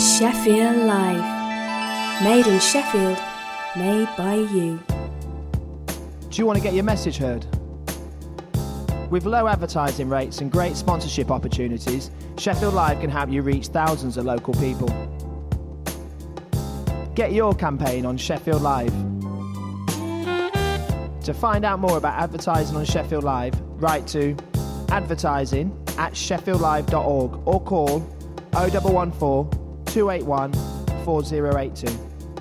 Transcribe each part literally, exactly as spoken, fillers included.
Sheffield Live. Made in Sheffield, made by you. Do you want to get your message heard? With low advertising rates and great sponsorship opportunities, Sheffield Live can help you reach thousands of local people. Get your campaign on Sheffield Live. To find out more about advertising on Sheffield Live, write to advertising at sheffield live dot org or call oh one one four, two eight one, four oh eight two.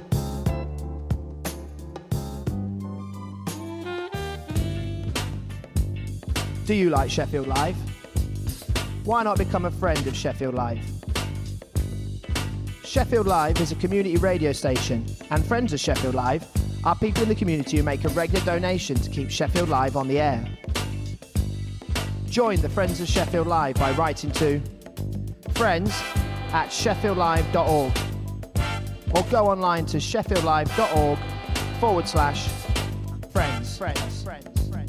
Do you like Sheffield Live? Why not become a friend of Sheffield Live? Sheffield Live is a community radio station, and friends of Sheffield Live are people in the community who make a regular donation to keep Sheffield Live on the air. Join the Friends of Sheffield Live by writing to friends at sheffield live dot org or go online to sheffield live dot org forward slash friends. Friends. Friends.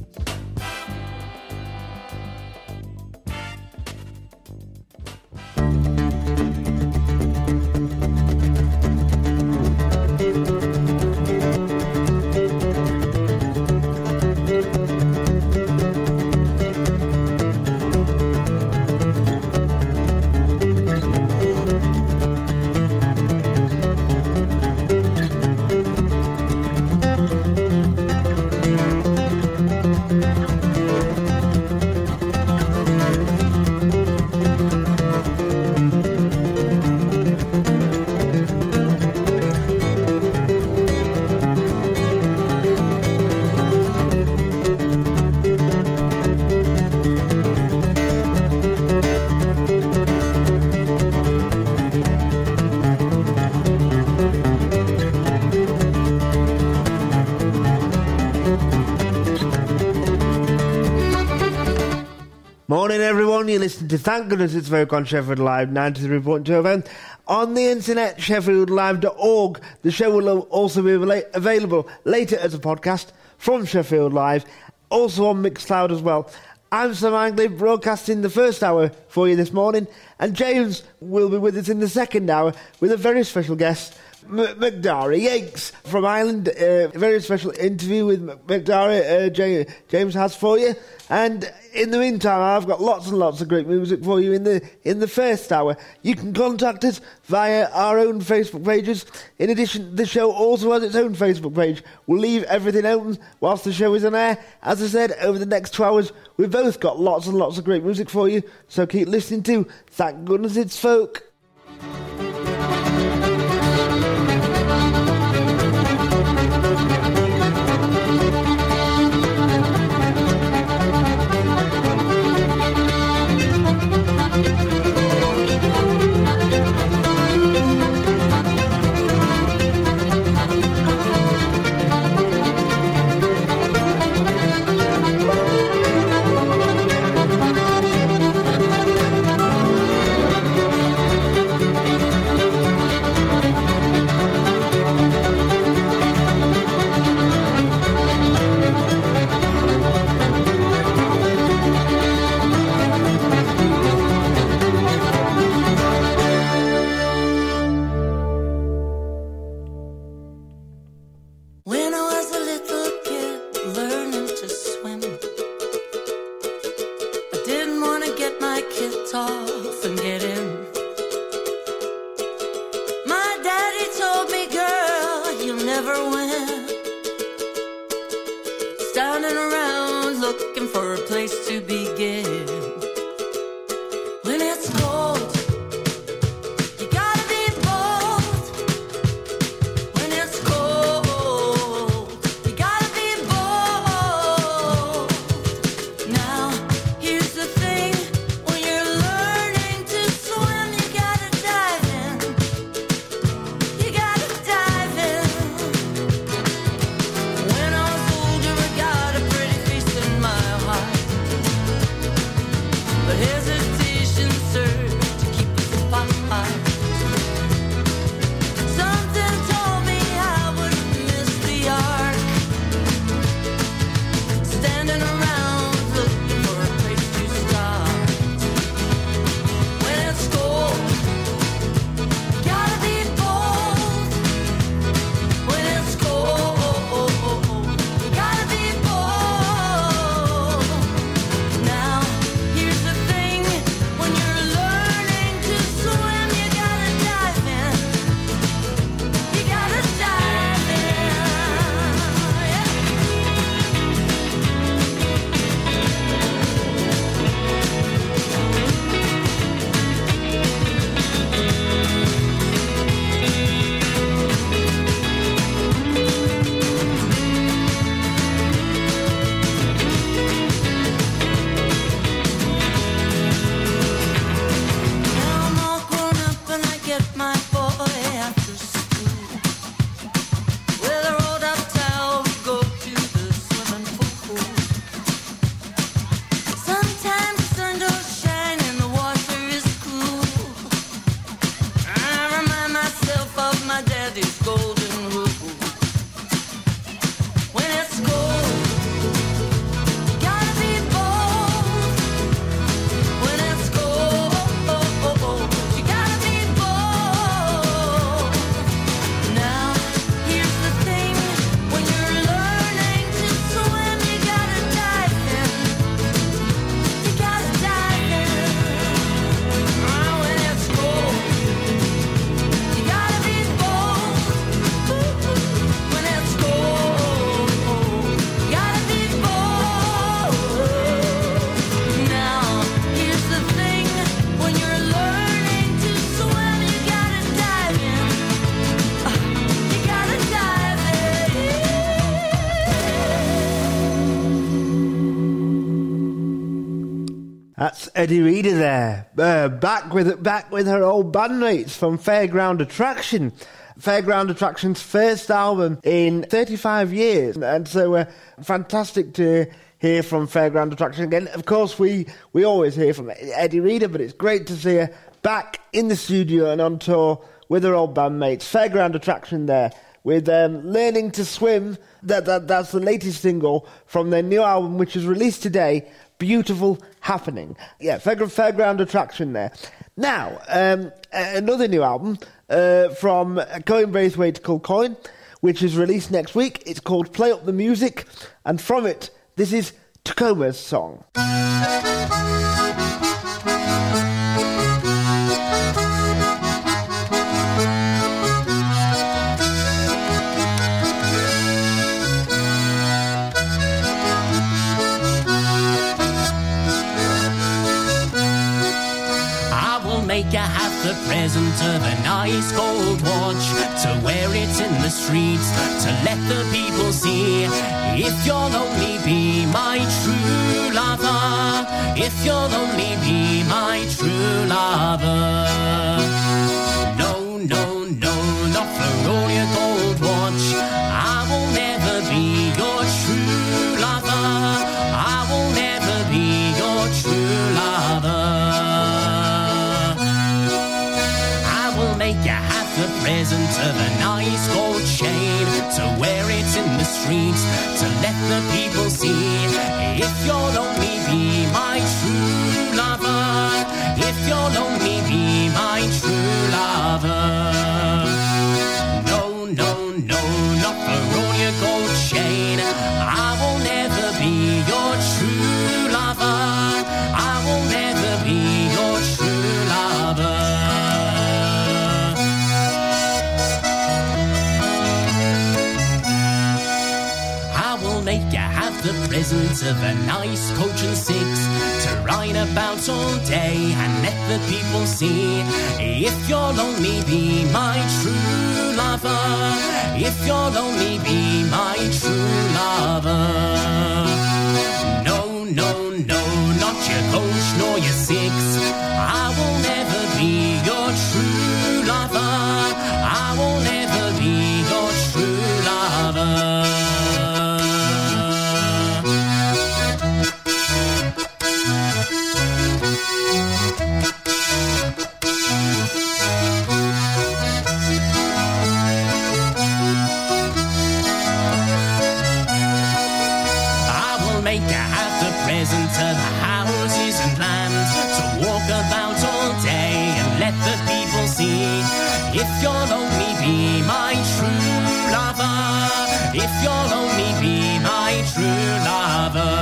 Morning everyone, you listen to Thank Goodness It's Folk on Sheffield Live ninety-three point two F M. On the internet, sheffield live dot org. The show will also be available later as a podcast from Sheffield Live, also on Mixcloud as well. I'm Sam Angley, broadcasting the first hour for you this morning, and James will be with us in the second hour with a very special guest, M- McDara Yates from Ireland. Uh, a very special interview with M- McDara uh, J- James has for you. And in the meantime, I've got lots and lots of great music for you in the in the first hour. You can contact us via our own Facebook pages. In addition, the show also has its own Facebook page. We'll leave everything open whilst the show is on air. As I said, over the next two hours, we've both got lots and lots of great music for you. So keep listening to Thank Goodness It's Folk. When I was older, I got a pretty face in my heart. this golden rule. When it's cold, you gotta be bold. When it's cold, you gotta be bold. Now, here's the thing, when you're learning to swim, you gotta dive in. You gotta dive in. Ah, when it's cold, you gotta be bold. When it's cold, you gotta be bold. Now, here's the thing, when you're learning to swim, you gotta dive in. Ah, you gotta dive in. That's Eddie Reader there, uh, back with back with her old bandmates from Fairground Attraction. Fairground Attraction's first album in thirty-five years, and so uh, fantastic to hear from Fairground Attraction again. Of course, we, we always hear from Eddie Reader, but it's great to see her back in the studio and on tour with her old bandmates. Fairground Attraction there, with um, Learning to Swim. That, that That's the latest single from their new album, which is released today, Beautiful Happening. Yeah, Fairground, Fairground Attraction there. Now, um, another new album uh, from Coin Braithwaite called Coin, which is released next week. It's called Play Up the Music, and from it, this is Tacoma's song. I will make you have the present of a nice gold watch, to wear it in the streets, to let the people see. If you'll only be my true lover, if you'll only be my true lover. No, no, no, not for all your gold watch. I will never be your true lover. I will never be your true lover. Make you have the present of a nice gold chain, to wear it in the streets, to let the people see. If you'll only be my true lover, if you'll only be my true lover. No, no, no, not for all your gold chain. I will never be your true lover. I will never be your true lover. Make you have the present of a nice coach and six, to ride about all day and let the people see. If you'll only be my true lover, if you'll only be my true lover. No, no, no, not your coach nor your six. I will never be your true lover. I will never be your true lover. Present of the houses and lands, to walk about all day and let the people see. If you'll only be my true lover, if you'll only be my true lover.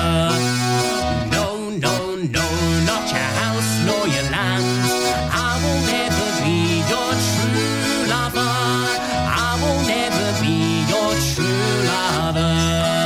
No, no, no, not your house nor your lands. I will never be your true lover. I will never be your true lover.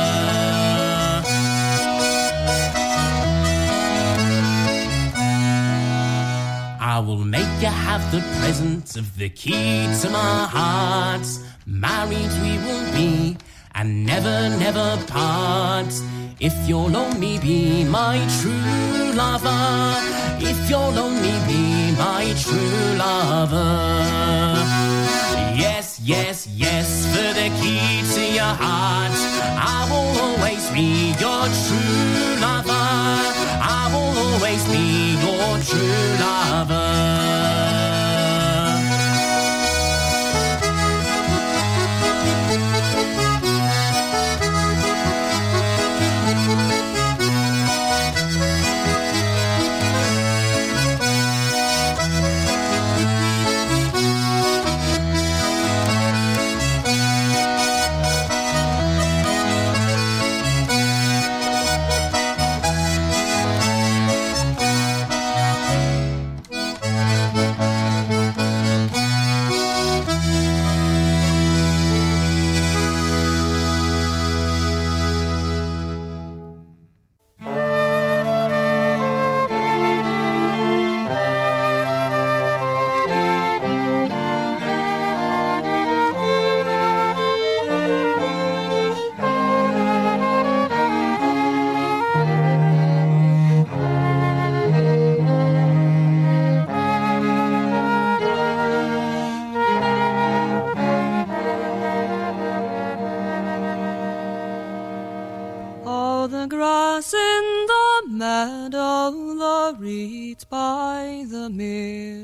I will make you have the present of the key to my heart. Married we will be, and never, never part. If you'll only be my true lover, if you'll only be my true lover. Yes, yes, yes, for the key to your heart. I will always be your true lover. I will always be your true lover.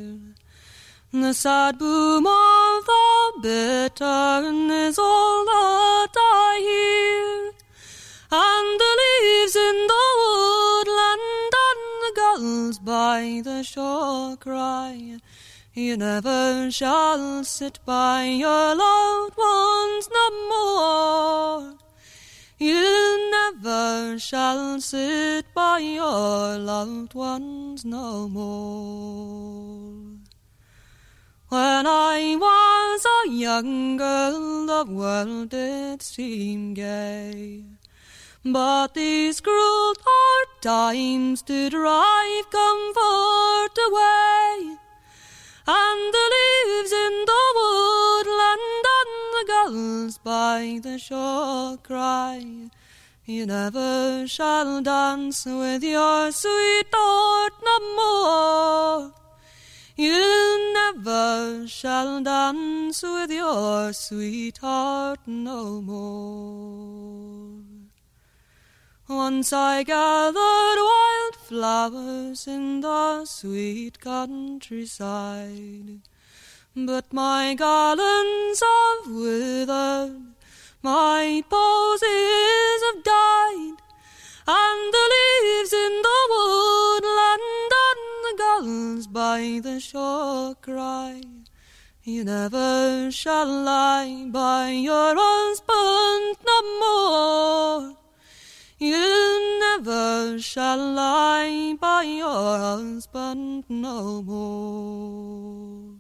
hear. The sad boom of the bittern is all that I hear, and the leaves in the woodland and the gulls by the shore cry, you never shall sit by your loved ones no more. You never shall sit by your loved ones no more. When I was a young girl, the world did seem gay, but these cruel hard times do drive comfort away, and the leaves in the woodland and the gulls by the shore cry, you never shall dance with your sweetheart no more. You never shall dance with your sweetheart no more. Once I gathered wild flowers in the sweet countryside, but my garlands have withered, my posies have died, and the leaves in the woodland and the gulls by the shore cry, you never shall lie by your husband no more. You never shall lie by your husband no more.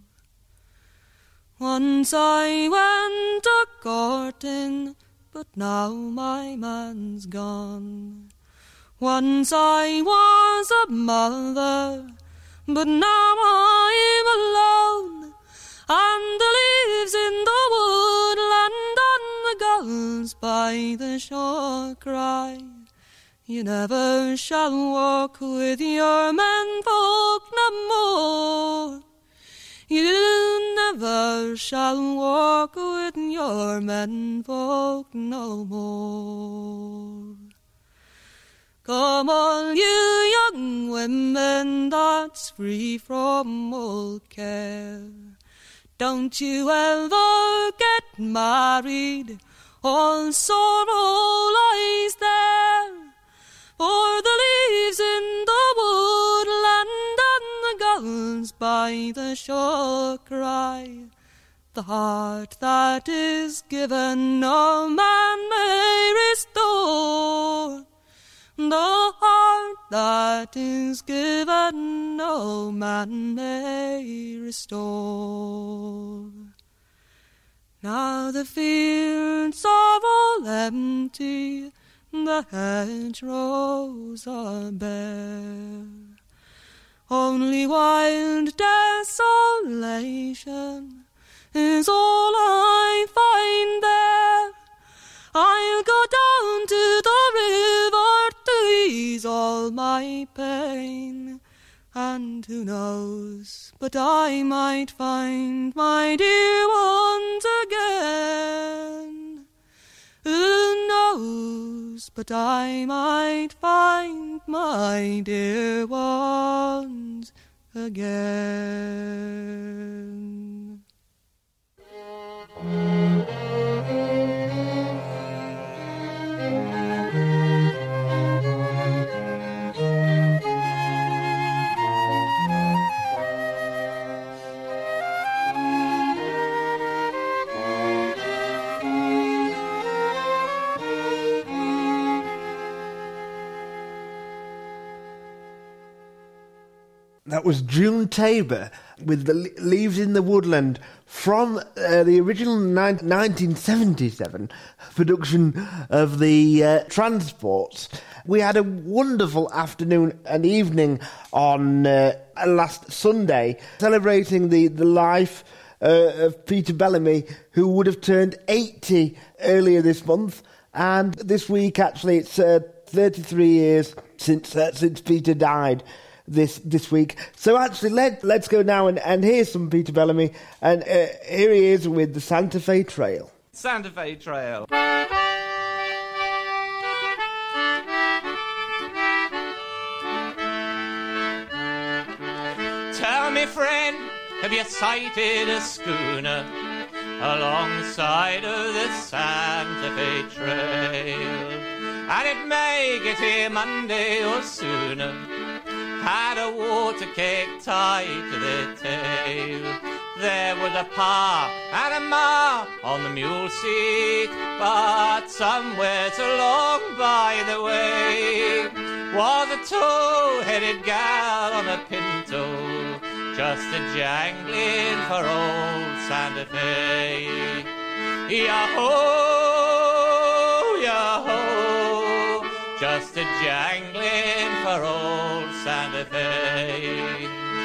Once I went a-courting, but now my man's gone. Once I was a mother, but now I'm alone, and the leaves in the woodland and the gulls by the shore cry, you never shall walk with your menfolk no more. You never shall walk with your menfolk no more. Come all you young women that's free from all care, don't you ever get married, all sorrow lies there. For the leaves in the woodland and the gulls by the shore cry, the heart that is given no man may restore. The heart that is given no man may restore. Now the fields are all empty, the hedgerows are bare, only wild desolation is all I find there. I'll go down to the river to ease all my pain, and who knows but I might find my dear ones again. Who knows but I might find my dear ones again. That was June Tabor with the Le- Leaves in the Woodland from uh, the original ni- nineteen seventy-seven production of the uh, Transports. We had a wonderful afternoon and evening on uh, last Sunday celebrating the, the life uh, of Peter Bellamy, who would have turned eighty earlier this month. And this week, actually, it's uh, thirty-three years since uh, since Peter died. This this week. So actually, let, let's go now and, and hear some Peter Bellamy. And uh, here he is with the Santa Fe Trail. Santa Fe Trail. Tell me, friend, have you sighted a schooner alongside of the Santa Fe Trail? And it may get here Monday or sooner, had a water cake tied to their tail. There was a pa and a ma on the mule seat, but somewhere along by the way was a tow-headed gal on a pinto, just a jangling for old Santa Fe. Yah-ho, yah-ho, just a jangling for old Santa Fe.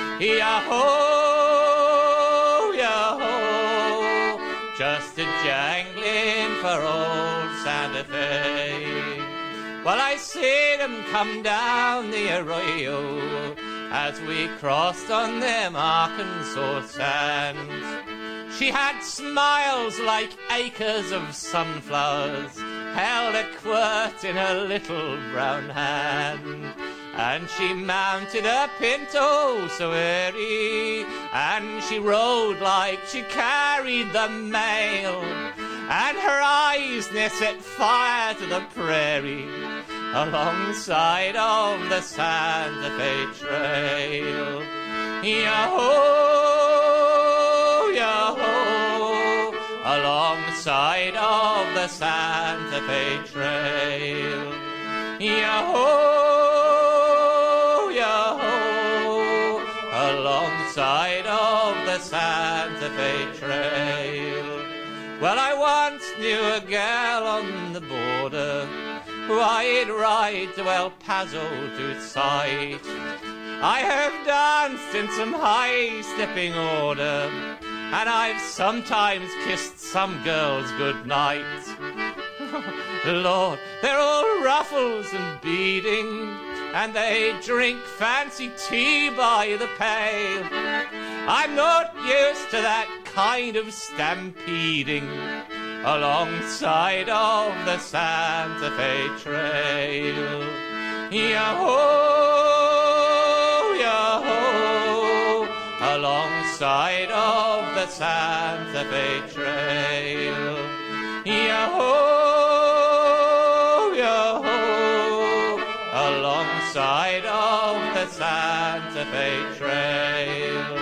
Yah-ho, yah-ho, just a jangling for old Santa Fe. Well, I seen 'em come down the arroyo as we crossed on them Arkansas sands. She had smiles like acres of sunflowers, held a quirt in her little brown hand. And she mounted a pinto so airy, and she rode like she carried the mail. And her eyes, they set fire to the prairie alongside of the Santa Fe Trail. Yah-ho, yah-ho, alongside of the Santa Fe Trail. Yah-ho, yah-ho, alongside of the Santa Fe Trail. Well, I once knew a gal on the border who I'd ride to El Paso to sight. I have danced in some high-stepping order, and I've sometimes kissed some girls goodnight. Lord, they're all ruffles and beading, and they drink fancy tea by the pail. I'm not used to that kind of stampeding alongside of the Santa Fe Trail. Yah-ho, yah-ho, alongside of the Santa Fe Trail. Yah-ho, yah-ho, alongside of the Santa Fe Trail.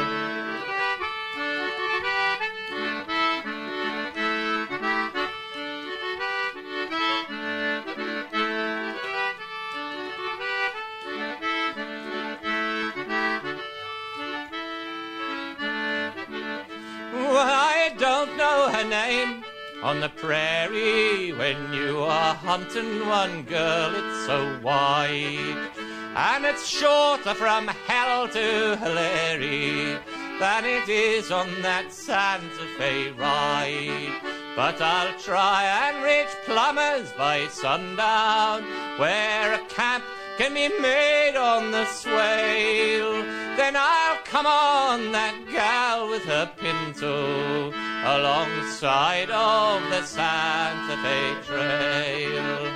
I don't know her name on the prairie. When you are hunting one girl, it's so wide, and it's shorter from hell to Hilary than it is on that Santa Fe ride. But I'll try and reach Plumbers by sundown, where a camp can be made on the swale. Then I'll come on that gal with her pinto alongside of the Santa Fe Trail.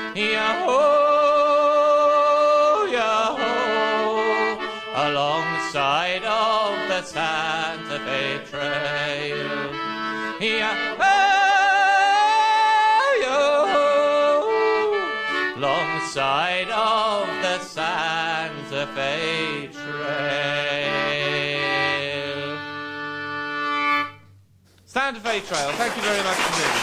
Yah-ho, yah-ho, alongside of the Santa Fe Trail. Yah-ho, yah-ho, alongside of the Santa Fe Trail. Santa Fe Trail, thank you very much indeed.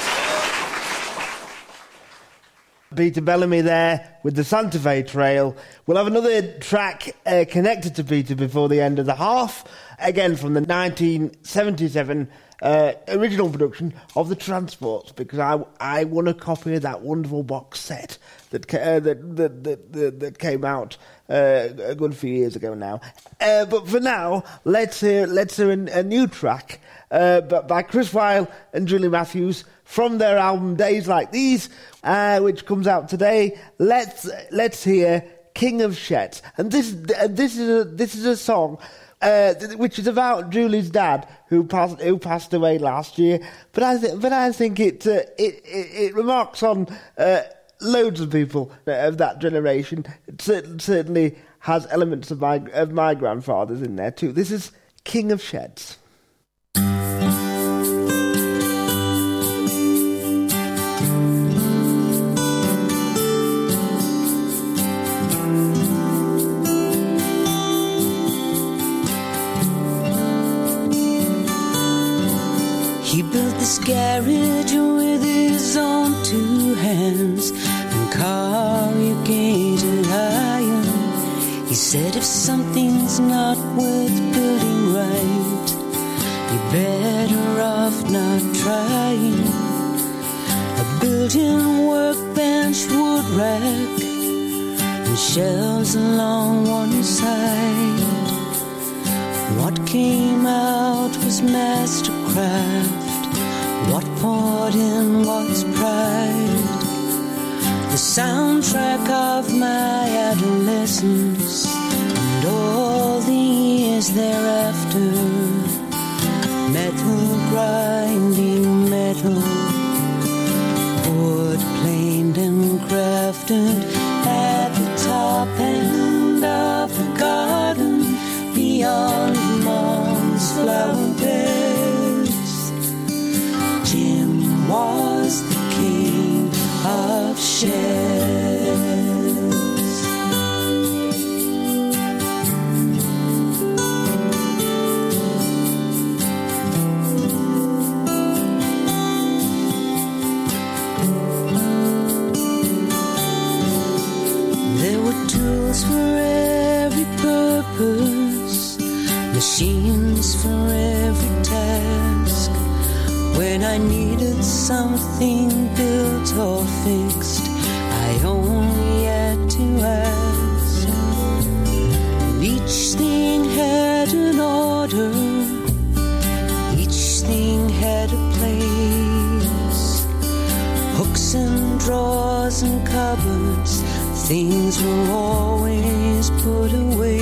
Peter Bellamy there with the Santa Fe Trail. We'll have another track uh, connected to Peter before the end of the half, again from the nineteen seventy-seven uh, original production of The Transports, because I, I won a copy of that wonderful box set that uh, that, that, that, that that came out uh, a good few years ago now. Uh, but for now, let's hear let's hear a, a new track uh, by Chris Weil and Julie Matthews from their album Days Like These, uh, which comes out today. Let's let's hear King of Shets, and this uh, this is a, this is a song uh, which is about Julie's dad who passed who passed away last year. But I th- but I think it uh, it, it it remarks on uh, loads of people of that generation. It certainly has elements of my of my grandfather's in there too. This is King of Sheds. He built this garage with his own two hands and corrugated iron. He said if something's not worth building right, you're better off not trying. A built-in workbench, wood rack, and shelves along one side. What came out was mastercraft. What poured in was pride. The soundtrack of my adolescence and all the years thereafter. Metal grinding metal, wood planed and crafted at the top end of the garden beyond mom's flower beds. Jim was the king of sheds. There were tools for every purpose, machines for every task. When I needed something built or fixed, I only had to ask. And each thing had an order, each thing had a place. Hooks and drawers and cupboards, things were always put away.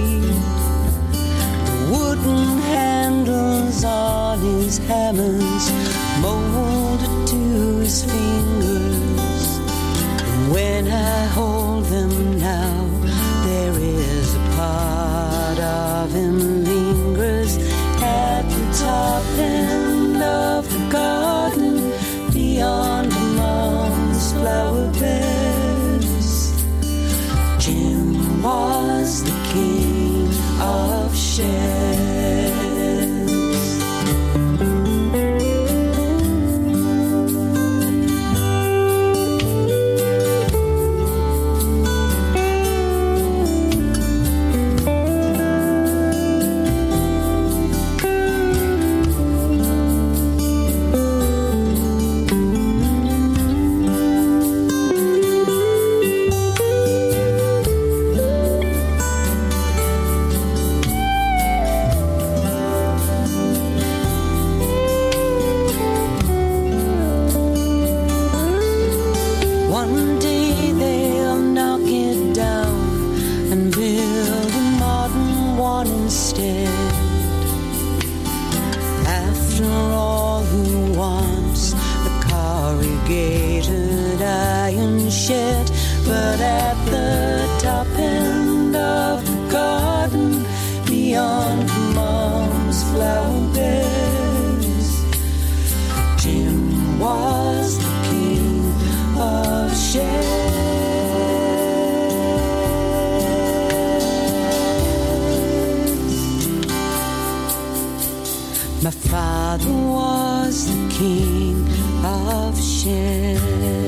Wooden handles on his hammers molded to his fingers. And when I hold them now, there is a part of him lingers at the top end of the garden beyond mom's flower beds. Jim was the king of sheds. My father was the king of sheds.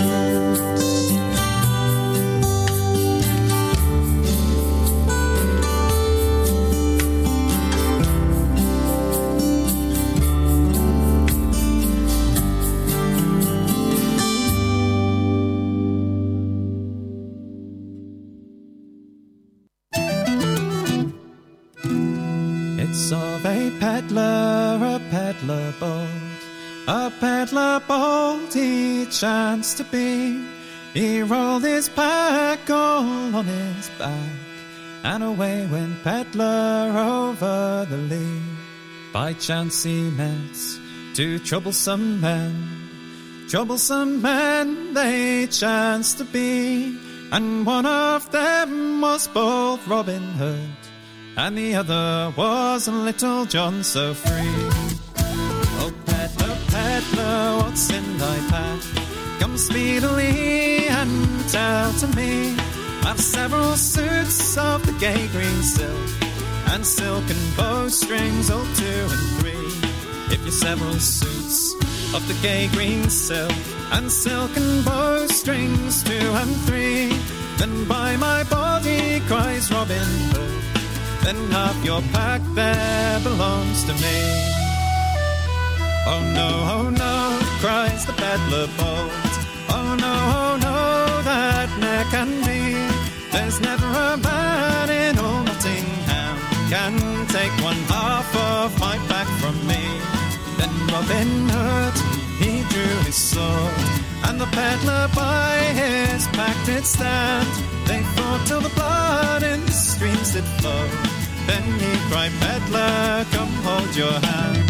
It's of a peddler, a peddler bold, a peddler bold he chanced to be. He rolled his pack all on his back, and away went peddler over the lea. By chance he met two troublesome men, troublesome men they chanced to be, and one of them was bold Robin Hood, and the other was little John so free. Oh, peddler, peddler, what's in thy pack? Come speedily and tell to me. I've several suits of the gay green silk, and silken bowstrings, all two and three. If you're several suits of the gay green silk, and silken bowstrings, two and three, then by my body, cries Robin Hood, then half your pack there belongs to me. Oh no, oh no, cries the peddler bold. Oh no, oh no, that ne'er can be. There's never a man in all Nottingham can take one half of my pack from me. Then Robin Hood, he drew his sword, and the peddler by his pack did stand. They fought till the blood in the streams did flow. Then he cried, peddler, come hold your hand.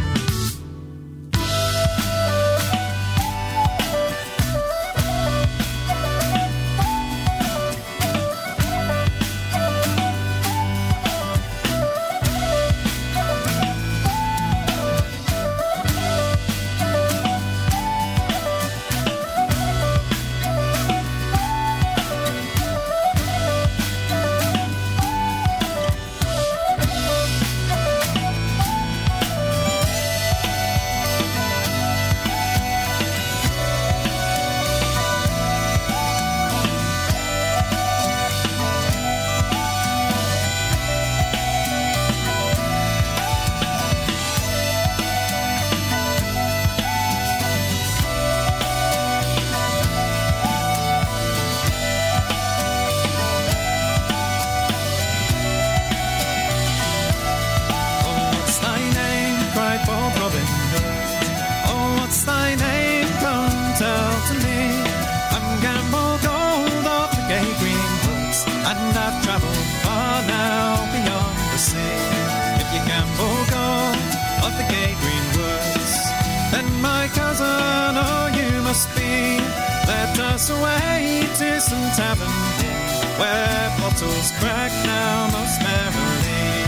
Away to some tavern here, where bottles crack now most merrily.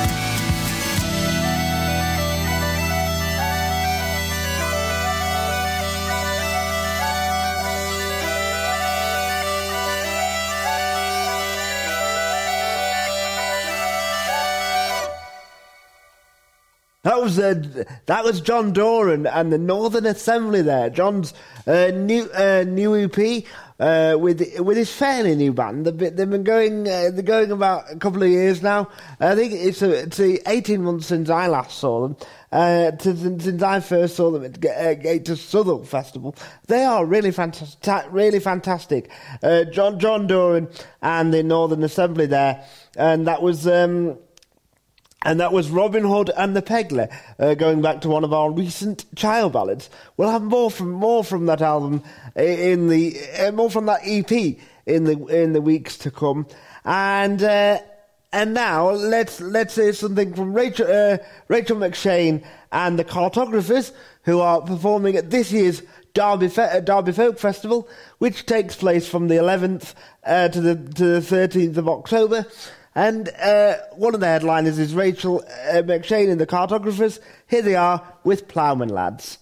That was uh, that was John Doran and the Northern Assembly there. John's uh, new uh, new E P uh, with with his fairly new band. They've been, they've been going uh, they're going about a couple of years now. I think it's a, it's a eighteen months since I last saw them. Uh, to, since I first saw them at uh, Gate to Southwark Festival, they are really fantastic. Really fantastic. Uh, John John Doran and the Northern Assembly there, and that was. Um, And that was Robin Hood and the Peddler, uh, going back to one of our recent child ballads. We'll have more from more from that album in the uh, more from that E P in the in the weeks to come. And uh, and now let's let's hear something from Rachel uh, Rachel McShane and the Cartographers, who are performing at this year's Derby Fe- Derby Folk Festival, which takes place from the eleventh uh, to the to the thirteenth of October. And uh, one of the headliners is Rachel uh, McShane and the Cartographers. Here they are with Ploughman Lads.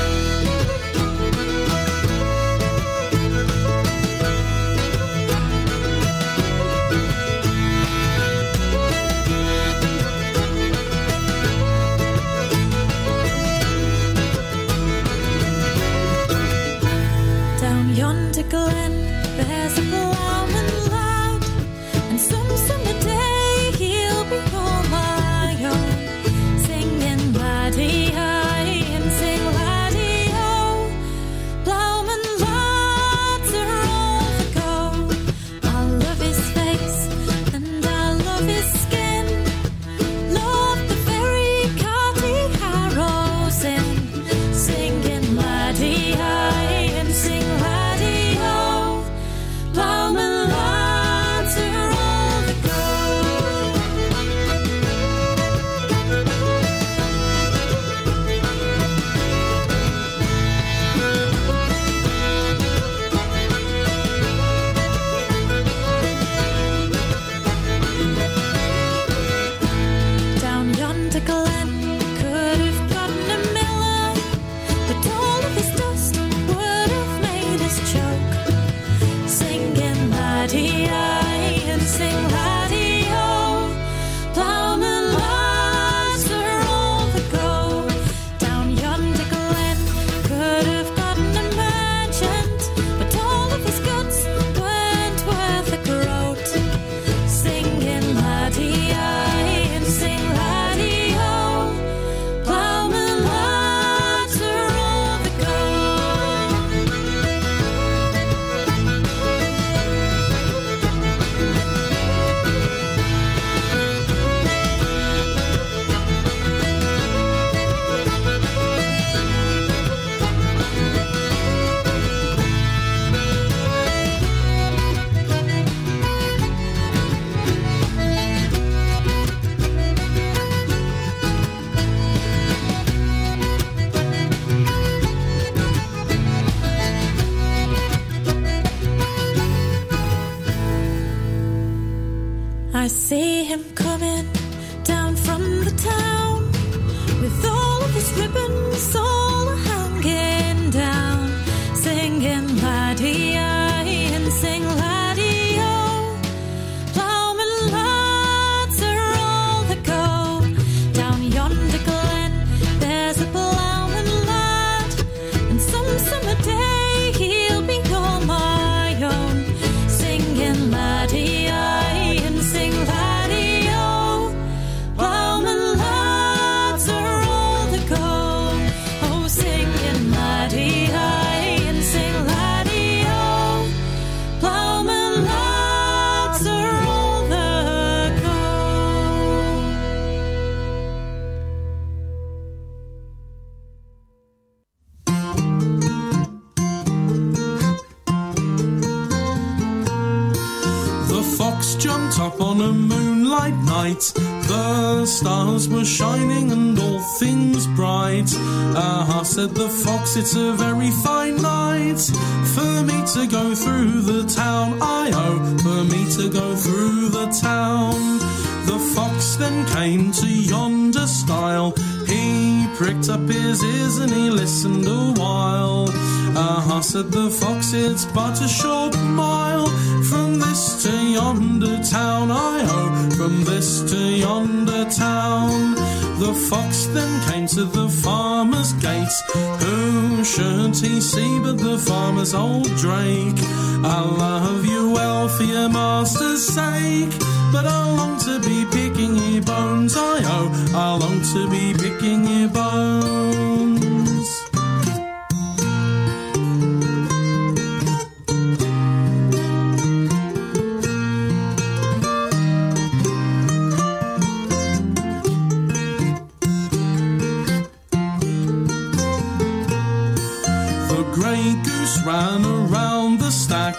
Down yonder glen, there's a ploughman lad, and some summer day he'll be all my own, singing laddie-hi and sing laddie-ho. Ploughman lads are all the go. I love his face and I love his skin, love the very cart he harrows in, singing laddie-hi and sing laddie-ho. Those ribbons all hanging down, singing laddie-I and sing laddie-o. Ploughman lads are all that go down yonder glen. There's a ploughman lad, and some summer day he'll be all my own, singing laddie-I and sing laddie-o. Ploughman lads are all that go, oh, singing laddie-I and sing laddie-o. Ploughman lads are all that go. The fox jumped up on a moonlight night. The stars were shining and all things bright. Ah, said the fox, it's a very fine night for me to go through the town. I-oh, for me to go through the town. The fox then came to yonder stile. He pricked up his ears and he listened a while. Ah, said the fox, it's but a short mile from this to yonder town. I-oh, from this to yonder town. The fox then came to the farmer's gate. Who should he see but the farmer's old drake? I love you well for your master's sake, but I long to be picking your bones. I-oh, I long to be picking your bones. The grey goose ran around the stack.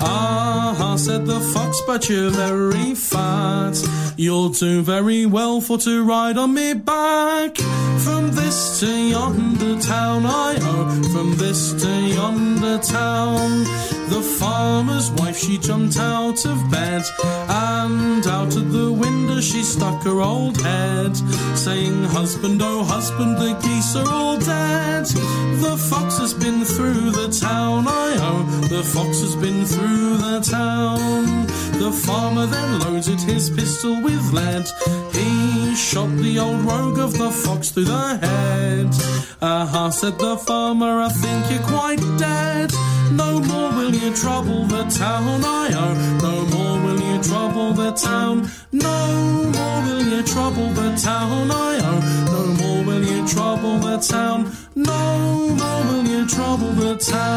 Ah, said the fox, but you're very fat. You'll do very well for to ride on me back. From this to yonder town, I-oh, from this to yonder town. The farmer's wife, she jumped out of bed, and out of the window she stuck her old head, saying, husband, oh husband, the geese are all dead. The fox has been through the town, I-oh, the fox has been through the town. The farmer then loaded his pistol with lead. He shot the old rogue of the fox through the head. Aha, said the farmer, I think you're quite dead. No more will you trouble the town, I-oh, no more will you trouble the town. No more will you trouble the town, I-oh, no more will you trouble the town. No more will you trouble the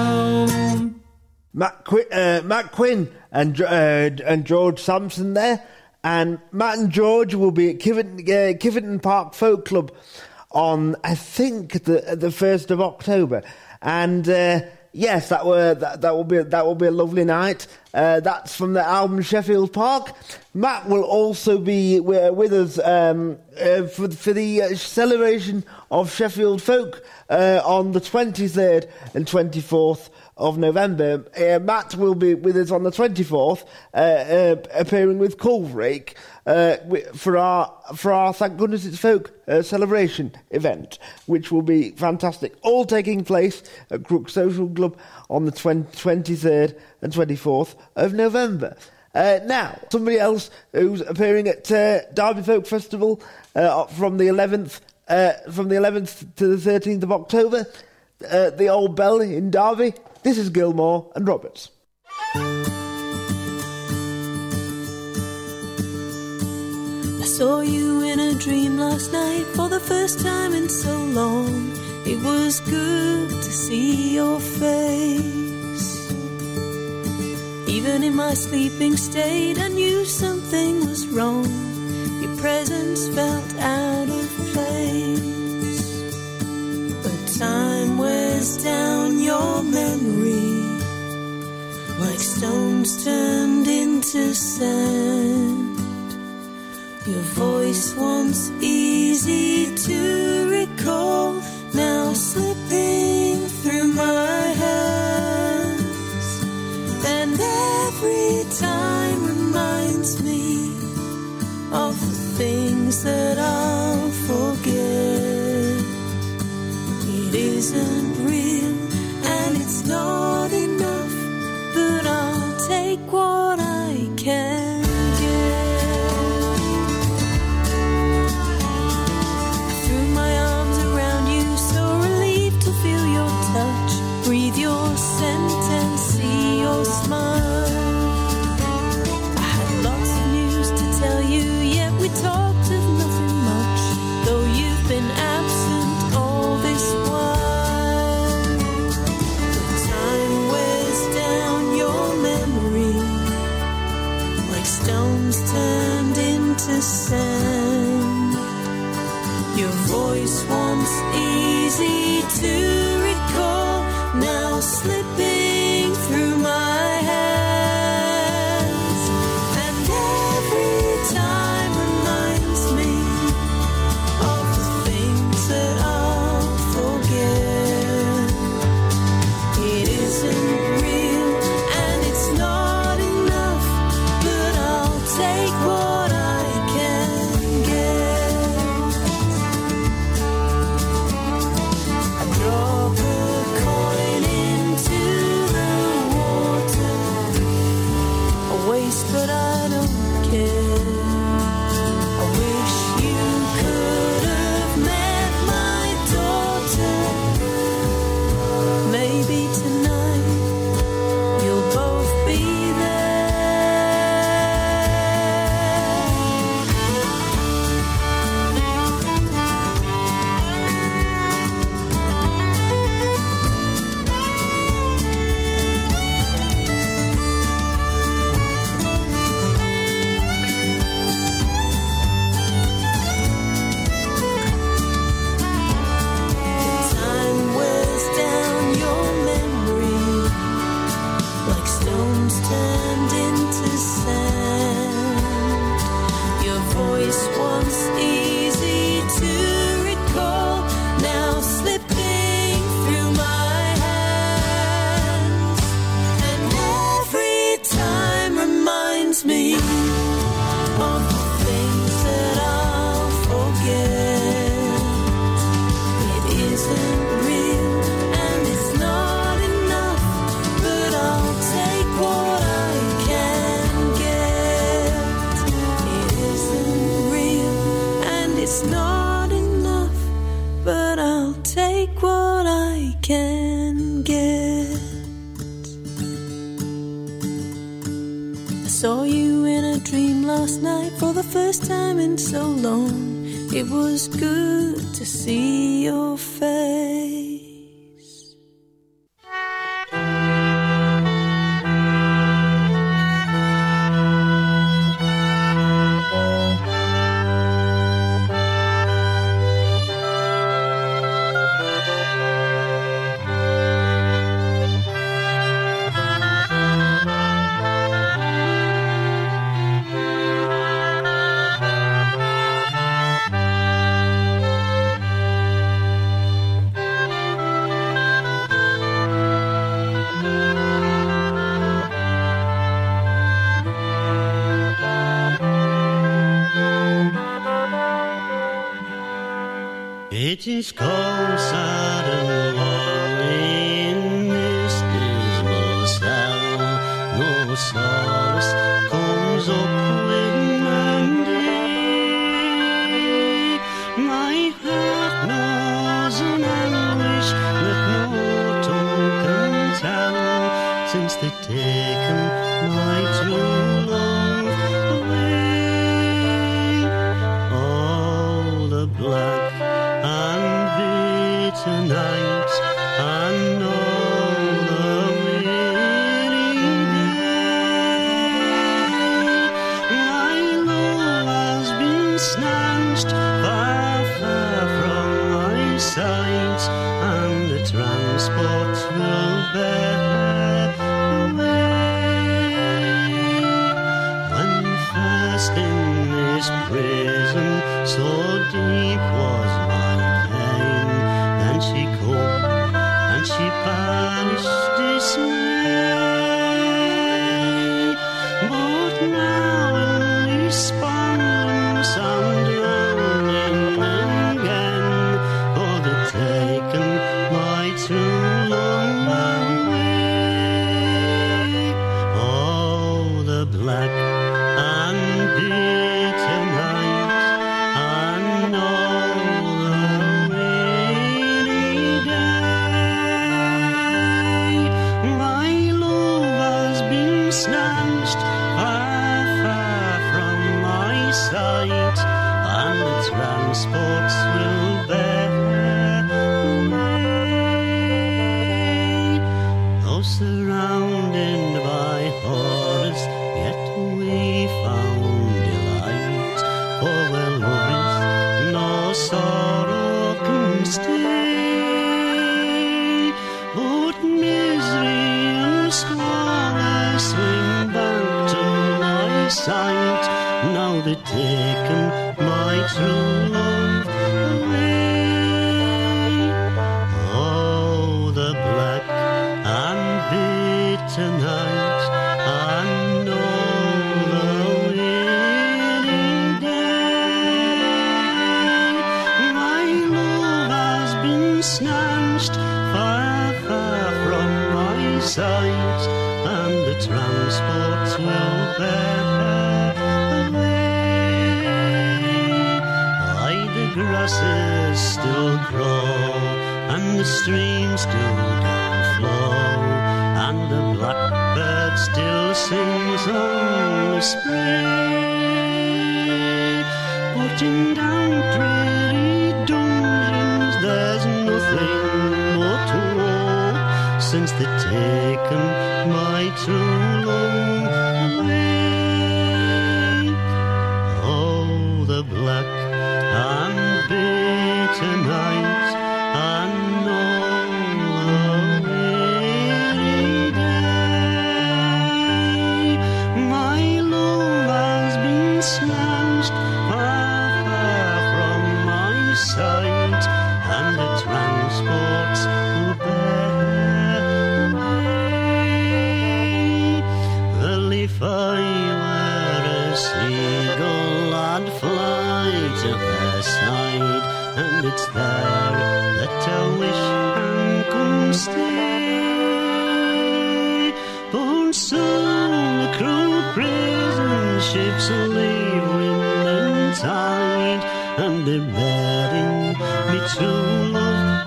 town. Matt, Qu- uh, Matt Quinn and uh, and George Sampson there, and Matt and George will be at Kiverton, uh, Kiverton Park Folk Club on, I think, the the first of October, and uh, yes, that were that, that will be that will be a lovely night. Uh, that's from the album Sheffield Park. Matt will also be uh, with us um, uh, for for the uh, celebration of Sheffield Folk uh, on the twenty-third and twenty-fourth of November. Uh, Matt will be with us on the twenty-fourth, uh, uh, appearing with Colvrake uh, for our for our Thank Goodness It's Folk uh, celebration event, which will be fantastic. All taking place at Crook Social Club on the twenty-third and twenty-fourth of November. Uh, now, somebody else who's appearing at uh, Derby Folk Festival uh, from the eleventh uh, from the eleventh to the thirteenth of October, uh, the Old Bell in Derby. This is Gilmore and Roberts. I saw you in a dream last night for the first time in so long. It was good to see your face. Even in my sleeping state, I knew something was wrong. Your presence felt out of place. But time wears down your memory, like stones turned into sand. Your voice once easy to recall, now slipping through my hands. And every time reminds me of the things that I'll forget. isn't real and it's not enough, but I'll take what I can get. I threw my arms around you, so relieved to feel your touch, breathe your scent and see your smile. I had lots of news to tell you, yet we talked of nothing much, though you've been absent all this while. The time wears down your memory like stones turned into sand. Your voice once easy to recall, now slipping through my hands, and every time reminds me of the things that I'll forget. It isn't real and it's not enough, but I'll take what I can get. I drop a coin into the water, a waste but I don't care. I wish you could have met my daughter. Maybe tonight you'll both be time wears down your memory like stones turned into sand. Your voice once easy to recall, now slipping through my hands, and every time reminds me of the things that I'll forget. It isn't real and it's not enough, but I'll take what I can get. It isn't real and it's not enough, but I'll take what I can get. I saw you in a dream last night for the first time in so long. It was good to see your face. It is cold, sad and lonely in this dismal cell. No solace comes up with Monday. My heart knows an anguish that no tongue can tell, since they've taken my true love away. All the black and bitter nights and all the weary day, my love has been snatched far, far from my sight, and the transport will bear away. When first in this prison so deep was my pain, then she come and she banished dismay. But now in despondence and drowning again, for the taken my they've taken my true love away. Oh, the black and bitter night, and all the weary day. My love has been snatched far, far from my sight, and the transports will bear grasses still grow, and the streams still can flow, and the blackbird still sings on the spray. But in down dreary dungeons there's nothing but woe, since they've taken my true love away. Oh, the black and bitter night, and all the weary day. My love has been snatched far, far from my sight, and the transports will bear away. Well, if I were a seagull, I'd fly to her side, and it's there that I wish and could stay. But soon the cruel prison ships leave wind and tide, and they're bearing me true love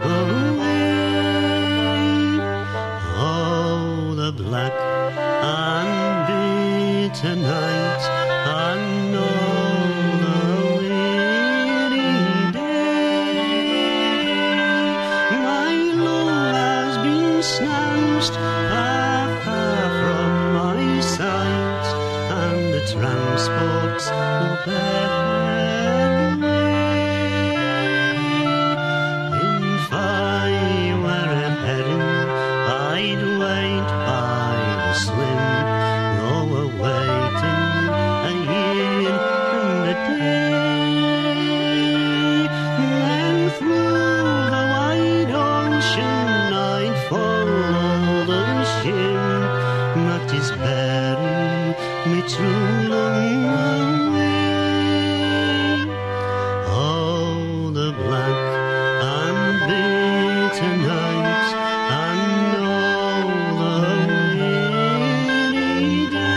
away. Oh, the black and bitter night, and all the weary day. My love has been snatched far, far from my sight, and the transports will bear away. If I were a herring, I'd wait by the slim, though a waiting a year and a day. Then through the wide ocean I'd follow the ship that is bearing me true love away. Oh, the black and bitter night, and all the weary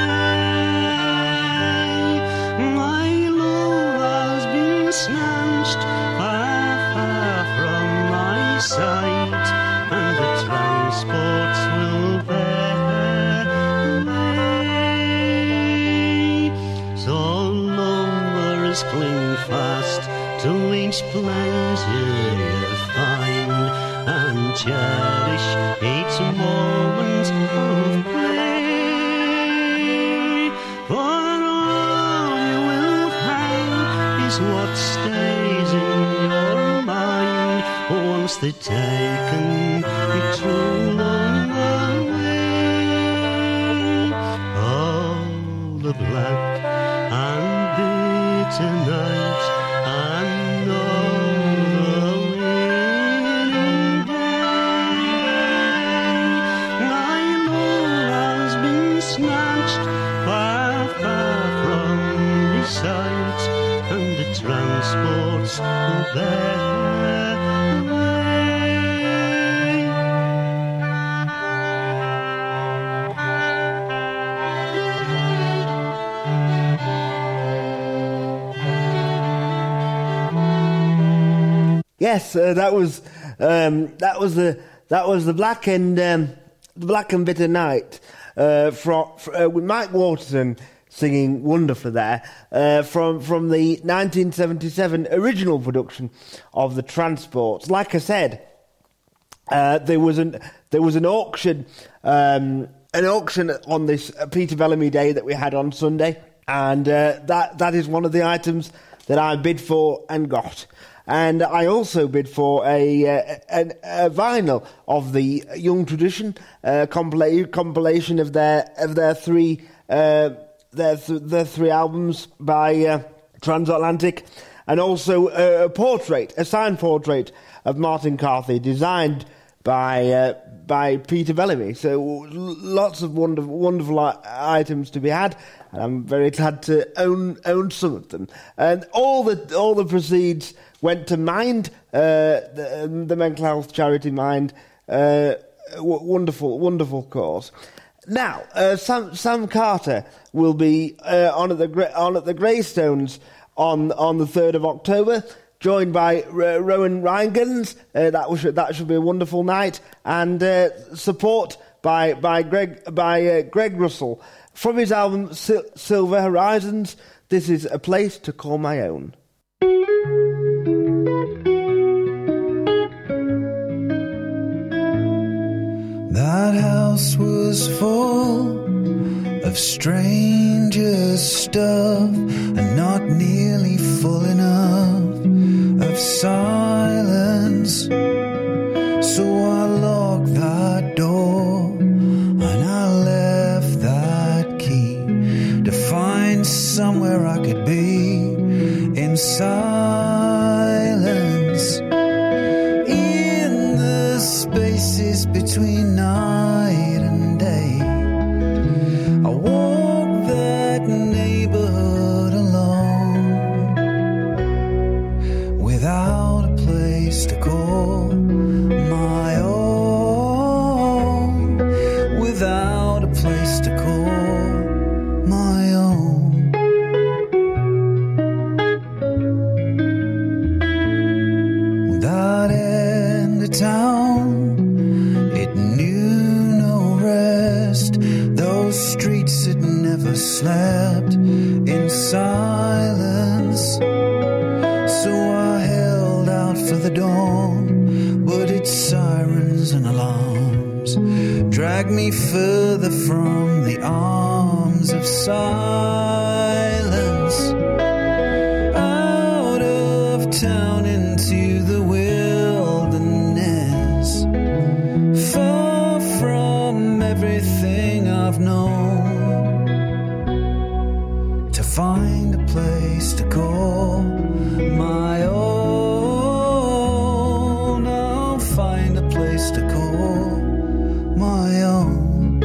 day. My love has been snatched far, far from my sight, and the transports will bear away. So lovers cling fast to each pleasure you find, and cherish each moment of play. For all you will find is what stays in your mind, once they've taken your true love away. Oh, the black and bitter night, and all the weary day. My love has been snatched far, far from my sight, and the transports will bear away. Yes, uh, that was um, that was the that was the black and um, the black and bitter night uh, from uh, with Mike Waterson singing wonderfully there uh, from from the nineteen seventy-seven original production of the Transports. Like I said, uh, there was an there was an auction um, an auction on this Peter Bellamy Day that we had on Sunday, and uh, that that is one of the items that I bid for and got. And I also bid for a, uh, a, a vinyl of the Young Tradition uh, compila- compilation of their of their three uh, their th- their three albums by uh, Transatlantic, and also uh, a portrait, a signed portrait of Martin Carthy, designed by uh, by Peter Bellamy. So lots of wonderful wonderful items to be had, and I'm very glad to own own some of them. And all the all the proceeds went to Mind, uh, the, the mental health charity Mind. Uh, w- wonderful, wonderful cause. Now, uh, Sam, Sam Carter will be uh, on at the on at the Greystones on on the third of October, joined by uh, Rowan Rheingans. Uh, that was that should be a wonderful night, and uh, support by by Greg by uh, Greg Russell from his album Sil- Silver Horizons. This is A Place to Call My Own. That house was full of stranger stuff, and not nearly full enough of silence. So I locked that door, and I left that key to find somewhere I could be in silence. In the spaces between night and day, I walk that neighborhood alone, without a place to call my own, without a place to call my own. That end of town, it knew no rest. Those streets had never slept in silence. So I held out for the dawn, but its sirens and alarms dragged me further from the arms of silence. Out of town into the wilderness, far from everything I've known, to find a place to call my own. I'll find a place to call my own.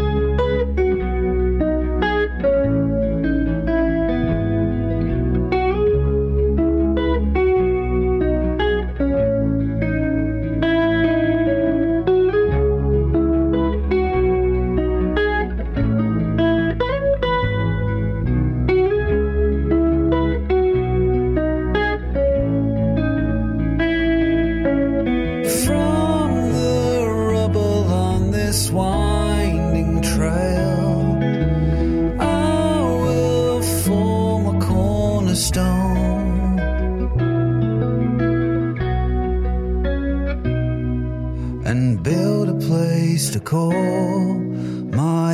And build a place to call my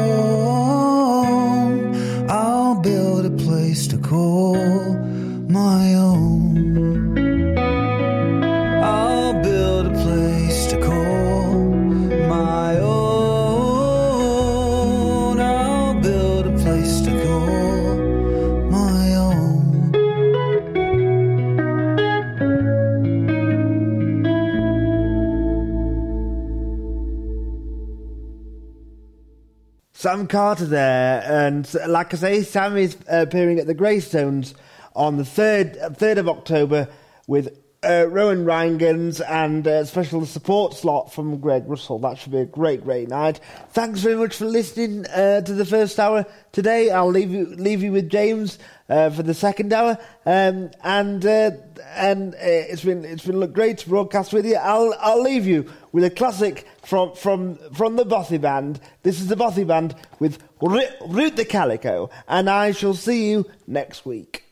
own. I'll build a place to call my own. I'll build a place to call my own. I'll build a place to call my own. Sam Carter there, and like I say, Sam is uh, appearing at the Greystones on the third, third of October with uh, Rowan Rheingans and a special support slot from Greg Russell. That should be a great, great night. Thanks very much for listening uh, to the first hour today. I'll leave you leave you with James uh, for the second hour, um, and uh, and uh, it's been it's been great to broadcast with you. I'll I'll leave you with a classic from from from the Bothy Band. This is the Bothy Band with Root the Calico, and I shall see you next week.